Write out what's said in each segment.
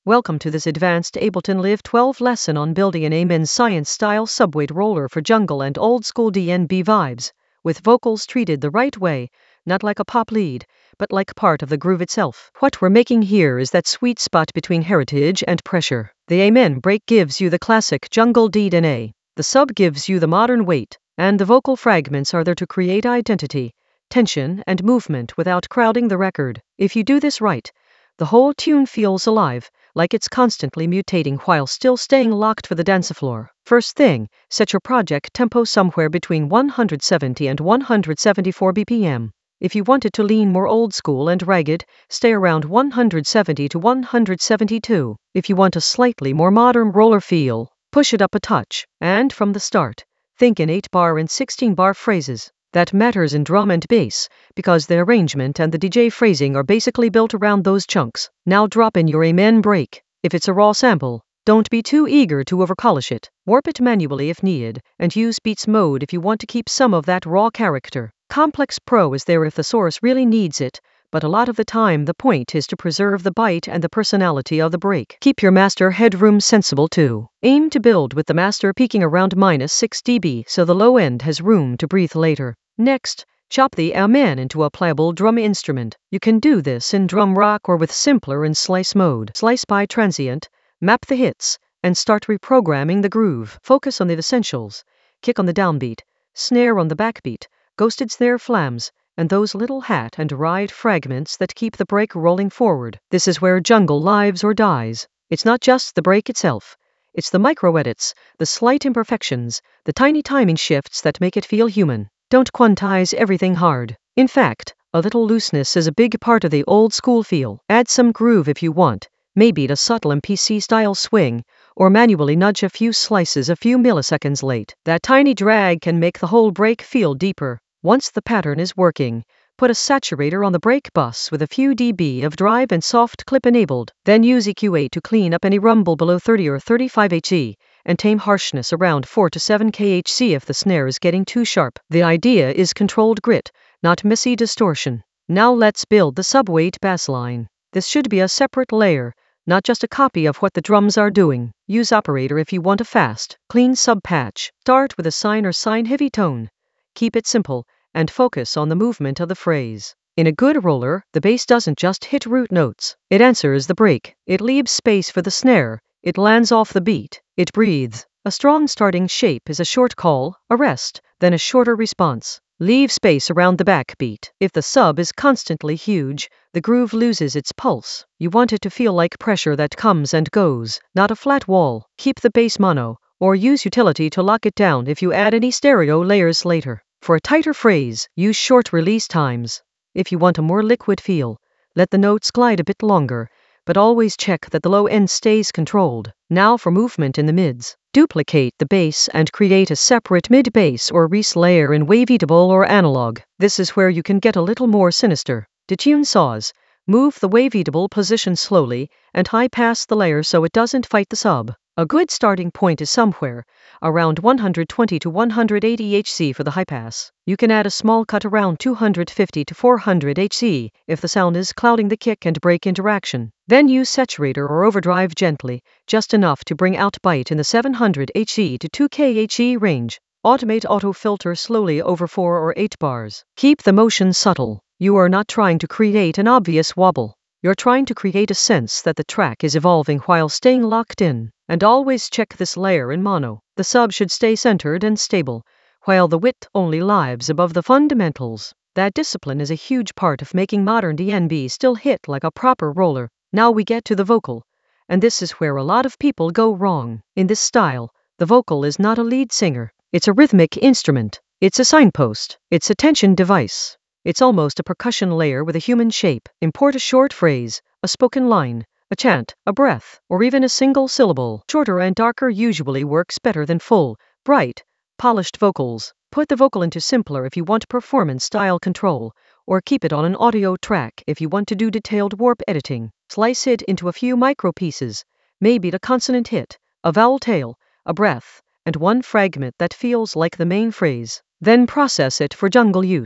Welcome to this advanced Ableton Live 12 lesson on building an Amen Science-style subweight roller for jungle and old-school DnB vibes, with vocals treated the right way, not like a pop lead, but like part of the groove itself. What we're making here is that sweet spot between heritage and pressure. The Amen break gives you the classic jungle DNA, the sub gives you the modern weight, and the vocal fragments are there to create identity, tension, and movement without crowding the record. If you do this right, the whole tune feels alive, like it's constantly mutating while still staying locked for the dance floor. First thing, set your project tempo somewhere between 170 and 174 BPM. If you want it to lean more old school and ragged, stay around 170 to 172. If you want a slightly more modern roller feel, push it up a touch. And from the start, think in 8-bar and 16-bar phrases. That matters in drum and bass, because the arrangement and the DJ phrasing are basically built around those chunks. Now drop in your Amen break. If it's a raw sample, don't be too eager to overpolish it. Warp it manually if needed, and use Beats mode if you want to keep some of that raw character. Complex Pro is there if the source really needs it, but a lot of the time the point is to preserve the bite and the personality of the break. Keep your master headroom sensible too. Aim to build with the master peaking around -6 dB so the low end has room to breathe later. Next, chop the Amen into a pliable drum instrument. You can do this in drum rock or with simpler in slice mode. Slice by transient, map the hits, and start reprogramming the groove. Focus on the essentials. Kick on the downbeat, snare on the backbeat, ghosted snare flams, and those little hat and ride fragments that keep the break rolling forward. This is where jungle lives or dies. It's not just the break itself. It's the micro-edits, the slight imperfections, the tiny timing shifts that make it feel human. Don't quantize everything hard. In fact, a little looseness is a big part of the old school feel. Add some groove if you want, maybe a subtle MPC-style swing, or manually nudge a few slices a few milliseconds late. That tiny drag can make the whole break feel deeper. Once the pattern is working, put a saturator on the break bus with a few dB of drive and soft clip enabled. Then use EQA to clean up any rumble below 30 or 35 HZ, and tame harshness around 4 to 7 kHz if the snare is getting too sharp. The idea is controlled grit, not messy distortion. Now let's build the subweight bass line. This should be a separate layer, not just a copy of what the drums are doing. Use operator if you want a fast, clean sub patch. Start with a sine or sine heavy tone. Keep it simple, and focus on the movement of the phrase. In a good roller, the bass doesn't just hit root notes. It answers the break. It leaves space for the snare. It lands off the beat. It breathes. A strong starting shape is a short call, a rest, then a shorter response. Leave space around the backbeat. If the sub is constantly huge, the groove loses its pulse. You want it to feel like pressure that comes and goes, not a flat wall. Keep the bass mono, or use utility to lock it down if you add any stereo layers later. For a tighter phrase, use short release times. If you want a more liquid feel, let the notes glide a bit longer, but always check that the low end stays controlled. Now for movement in the mids. Duplicate the bass and create a separate mid-bass or res layer in wavetable or analog. This is where you can get a little more sinister. Detune saws. Move the wavetable position slowly and high pass the layer so it doesn't fight the sub. A good starting point is somewhere around 120 to 180 Hz for the high pass. You can add a small cut around 250 to 400 Hz if the sound is clouding the kick and break interaction. Then use saturator or overdrive gently, just enough to bring out bite in the 700 Hz to 2 kHz range. Automate auto filter slowly over 4 or 8 bars. Keep the motion subtle. You are not trying to create an obvious wobble. You're trying to create a sense that the track is evolving while staying locked in. And always check this layer in mono. The sub should stay centered and stable, while the width only lives above the fundamentals. That discipline is a huge part of making modern DnB still hit like a proper roller. Now we get to the vocal. And this is where a lot of people go wrong. In this style, the vocal is not a lead singer. It's a rhythmic instrument. It's a signpost. It's a tension device. It's almost a percussion layer with a human shape. Import a short phrase, a spoken line, a chant, a breath, or even a single syllable. Shorter and darker usually works better than full, bright, polished vocals. Put the vocal into simpler if you want performance-style control, or keep it on an audio track if you want to do detailed warp editing. Slice it into a few micro pieces, maybe the consonant hit, a vowel tail, a breath, and one fragment that feels like the main phrase. Then process it for jungle use.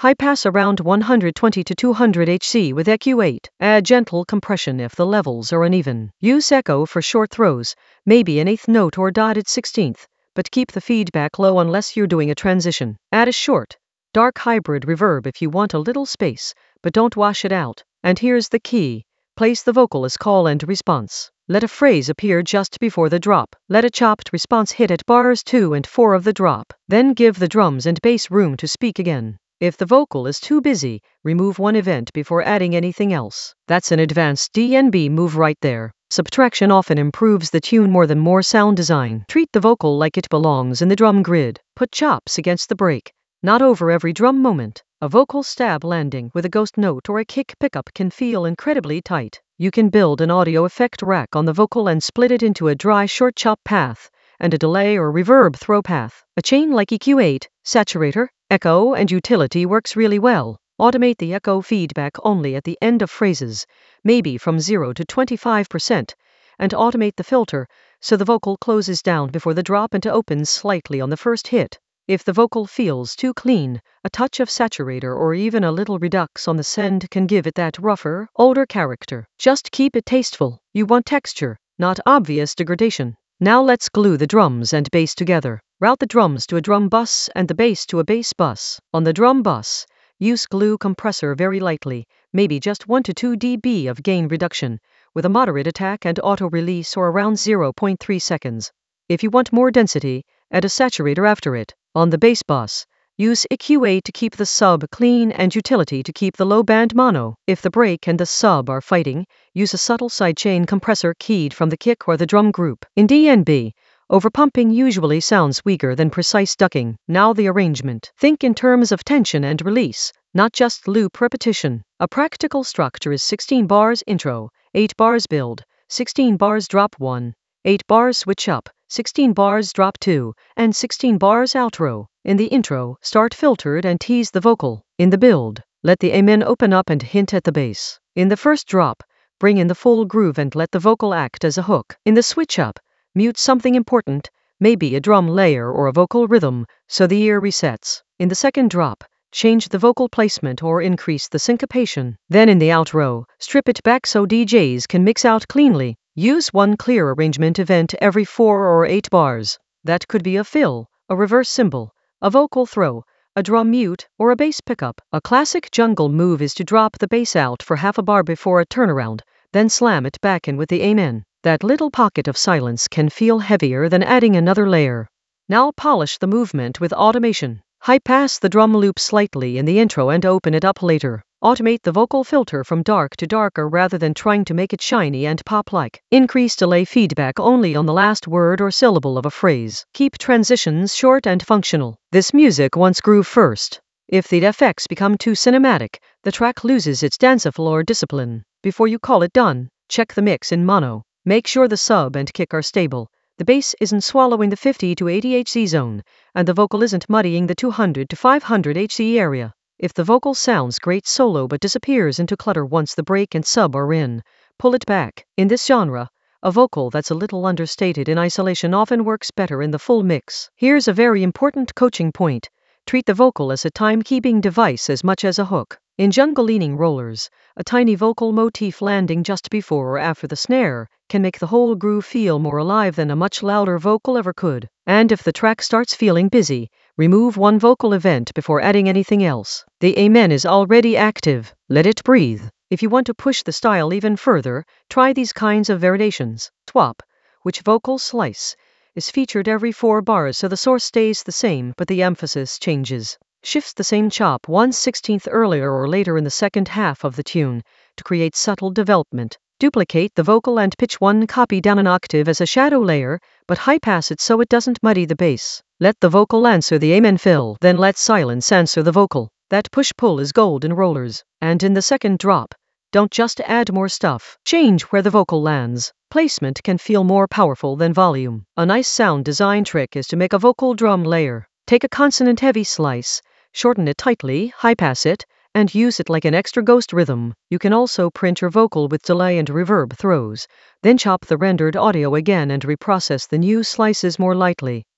High pass around 120 to 200 Hz with EQ8. Add gentle compression if the levels are uneven. Use echo for short throws, maybe an eighth note or dotted 16th, but keep the feedback low unless you're doing a transition. Add a short, dark hybrid reverb if you want a little space, but don't wash it out. And here's the key. Place the vocal as call and response. Let a phrase appear just before the drop. Let a chopped response hit at bars 2 and 4 of the drop. Then give the drums and bass room to speak again. If the vocal is too busy, remove one event before adding anything else. That's an advanced DNB move right there. Subtraction often improves the tune more than more sound design. Treat the vocal like it belongs in the drum grid. Put chops against the break, not over every drum moment. A vocal stab landing with a ghost note or a kick pickup can feel incredibly tight. You can build an audio effect rack on the vocal and split it into a dry short chop path and a delay or reverb throw path. A chain like EQ8, saturator, echo, and utility works really well. Automate the echo feedback only at the end of phrases, maybe from 0 to 25%, and automate the filter so the vocal closes down before the drop and opens slightly on the first hit. If the vocal feels too clean, a touch of saturator or even a little redux on the send can give it that rougher, older character. Just keep it tasteful. You want texture, not obvious degradation. Now let's glue the drums and bass together. Route the drums to a drum bus and the bass to a bass bus. On the drum bus, use glue compressor very lightly, maybe just 1 to 2 dB of gain reduction, with a moderate attack and auto release or around 0.3 seconds. If you want more density, add a saturator after it. On the bass bus, use EQ8 to keep the sub clean and utility to keep the low band mono. If the break and the sub are fighting, use a subtle sidechain compressor keyed from the kick or the drum group. In DNB, overpumping usually sounds weaker than precise ducking. Now the arrangement. Think in terms of tension and release, not just loop repetition. A practical structure is 16 bars intro, 8 bars build, 16 bars drop 1, 8 bars switch up, 16 bars drop 2, and 16 bars outro. In the intro, start filtered and tease the vocal. In the build, let the amen open up and hint at the bass. In the first drop, bring in the full groove and let the vocal act as a hook. In the switch up, mute something important, maybe a drum layer or a vocal rhythm, so the ear resets. In the second drop, change the vocal placement or increase the syncopation. Then in the outro, strip it back so DJs can mix out cleanly. Use one clear arrangement event every 4 or 8 bars. That could be a fill, a reverse cymbal, a vocal throw, a drum mute, or a bass pickup. A classic jungle move is to drop the bass out for half a bar before a turnaround, then slam it back in with the amen. That little pocket of silence can feel heavier than adding another layer. Now polish the movement with automation. High pass the drum loop slightly in the intro and open it up later. Automate the vocal filter from dark to darker rather than trying to make it shiny and pop-like. Increase delay feedback only on the last word or syllable of a phrase. Keep transitions short and functional. This music wants groove first. If the effects become too cinematic, the track loses its dancefloor discipline. Before you call it done, check the mix in mono. Make sure the sub and kick are stable. The bass isn't swallowing the 50 to 80 Hz zone, and the vocal isn't muddying the 200 to 500 Hz area. If the vocal sounds great solo but disappears into clutter once the break and sub are in, pull it back. In this genre, a vocal that's a little understated in isolation often works better in the full mix. Here's a very important coaching point. Treat the vocal as a time-keeping device as much as a hook. In jungle-leaning rollers, a tiny vocal motif landing just before or after the snare can make the whole groove feel more alive than a much louder vocal ever could. And if the track starts feeling busy, remove one vocal event before adding anything else. The amen is already active. Let it breathe. If you want to push the style even further, try these kinds of variations. Twop, which vocal slice, is featured every 4 bars so the source stays the same but the emphasis changes. Shifts the same chop 1/16 earlier or later in the second half of the tune to create subtle development. Duplicate the vocal and pitch one copy down an octave as a shadow layer, but high pass it so it doesn't muddy the bass. Let the vocal answer the amen fill, then let silence answer the vocal. That push-pull is gold in rollers. And in the second drop, don't just add more stuff. Change where the vocal lands. Placement can feel more powerful than volume. A nice sound design trick is to make a vocal drum layer. Take a consonant-heavy slice, shorten it tightly, high pass it, and use it like an extra ghost rhythm. You can also print your vocal with delay and reverb throws, then chop the rendered audio again and reprocess the new slices more lightly.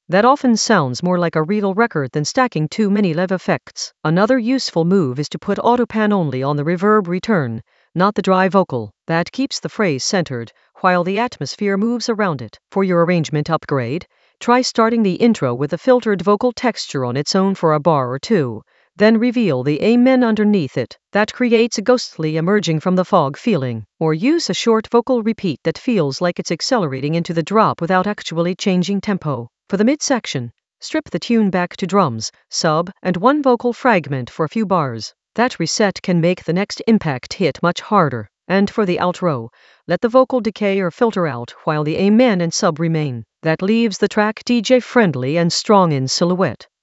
That often sounds more like a real record than stacking too many lev effects. Another useful move is to put autopan only on the reverb return, not the dry vocal. That keeps the phrase centered, while the atmosphere moves around it. For your arrangement upgrade, try starting the intro with a filtered vocal texture on its own for a bar or two, then reveal the amen underneath it. That creates a ghostly emerging from the fog feeling. Or use a short vocal repeat that feels like it's accelerating into the drop without actually changing tempo. For the midsection, strip the tune back to drums, sub, and one vocal fragment for a few bars. That reset can make the next impact hit much harder. And for the outro, let the vocal decay or filter out while the amen and sub remain. That leaves the track DJ friendly and strong in silhouette.